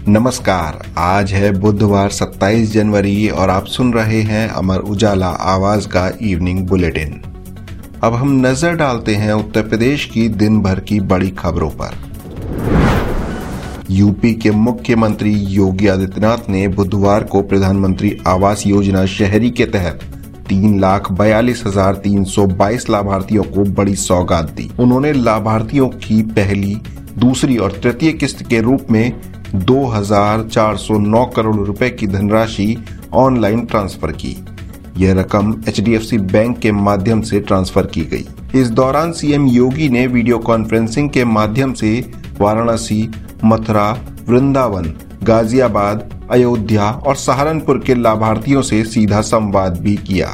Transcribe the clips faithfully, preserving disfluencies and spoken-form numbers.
नमस्कार, आज है बुधवार सत्ताईस जनवरी और आप सुन रहे हैं अमर उजाला आवाज का इवनिंग बुलेटिन। अब हम नजर डालते हैं उत्तर प्रदेश की दिन भर की बड़ी खबरों पर। यूपी के मुख्यमंत्री योगी आदित्यनाथ ने बुधवार को प्रधानमंत्री आवास योजना शहरी के तहत तीन लाख बयालीस हजार तीन सौ बाईस लाभार्थियों को बड़ी सौगात दी। उन्होंने लाभार्थियों की पहली, दूसरी और तृतीय किस्त के रूप में दो हजार चार सौ नौ करोड़ रुपए की धनराशि ऑनलाइन ट्रांसफर की। यह रकम H D F C bank के माध्यम से ट्रांसफर की गई। इस दौरान सीएम योगी ने वीडियो कॉन्फ्रेंसिंग के माध्यम से वाराणसी, मथुरा, वृंदावन, गाजियाबाद, अयोध्या और सहारनपुर के लाभार्थियों से सीधा संवाद भी किया।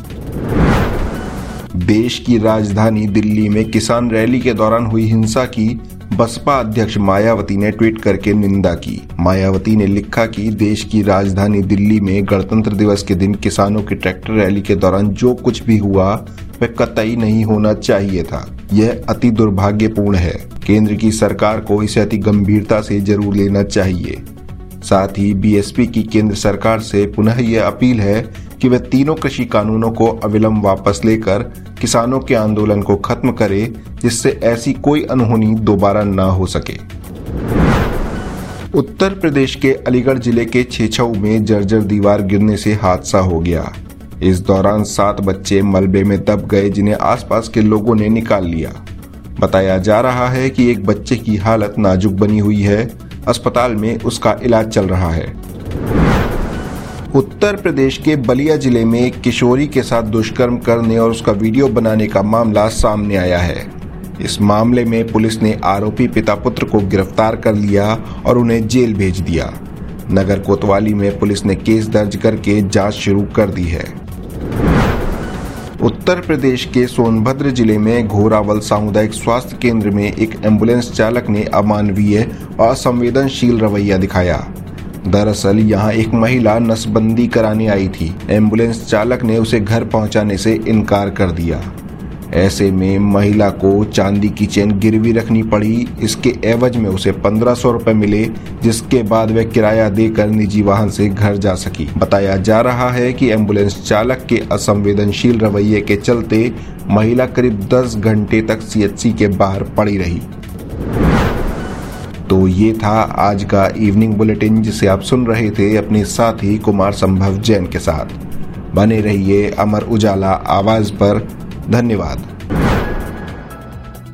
देश की राजधानी दिल्ली में किसान रैली के दौरान हुई हिंसा की बसपा अध्यक्ष मायावती ने ट्वीट करके निंदा की। मायावती ने लिखा कि देश की राजधानी दिल्ली में गणतंत्र दिवस के दिन किसानों की ट्रैक्टर रैली के दौरान जो कुछ भी हुआ वह कतई नहीं होना चाहिए था। यह अति दुर्भाग्यपूर्ण है। केंद्र की सरकार को इसे अति गंभीरता से जरूर लेना चाहिए। साथ ही बी एस पी की केंद्र सरकार से पुनः यह अपील है कि वह तीनों कृषि कानूनों को अविलंब वापस लेकर किसानों के आंदोलन को खत्म करे, जिससे ऐसी कोई अनहोनी दोबारा न हो सके। उत्तर प्रदेश के अलीगढ़ जिले के छेछऊ में जर्जर दीवार गिरने से हादसा हो गया। इस दौरान सात बच्चे मलबे में दब गए, जिन्हें आसपास के लोगों ने निकाल लिया। बताया जा रहा है कि एक बच्चे की हालत नाजुक बनी हुई है। अस्पताल में उसका इलाज चल रहा है। उत्तर प्रदेश के बलिया जिले में एक किशोरी के साथ दुष्कर्म करने और उसका वीडियो बनाने का मामला सामने आया है। इस मामले में पुलिस ने आरोपी पिता पुत्र को गिरफ्तार कर लिया और उन्हें जेल भेज दिया। नगर कोतवाली में पुलिस ने केस दर्ज करके जांच शुरू कर दी है। उत्तर प्रदेश के सोनभद्र जिले में घोरावल सामुदायिक स्वास्थ्य केंद्र में एक एम्बुलेंस चालक ने अमानवीय और असंवेदनशील रवैया दिखाया। दरअसल यहां एक महिला नसबंदी कराने आई थी। एम्बुलेंस चालक ने उसे घर पहुंचाने से इनकार कर दिया। ऐसे में महिला को चांदी की चेन गिरवी रखनी पड़ी। इसके एवज में उसे पंद्रह सौ रुपए मिले, जिसके बाद वह किराया देकर निजी वाहन से घर जा सकी। बताया जा रहा है कि एम्बुलेंस चालक के असंवेदनशील रवैये के चलते महिला करीब दस घंटे तक सी एच सी के बाहर पड़ी रही। तो ये था आज का इवनिंग बुलेटिन, जिसे आप सुन रहे थे अपने साथी कुमार संभव जैन के साथ। बने रहिए अमर उजाला आवाज पर। धन्यवाद।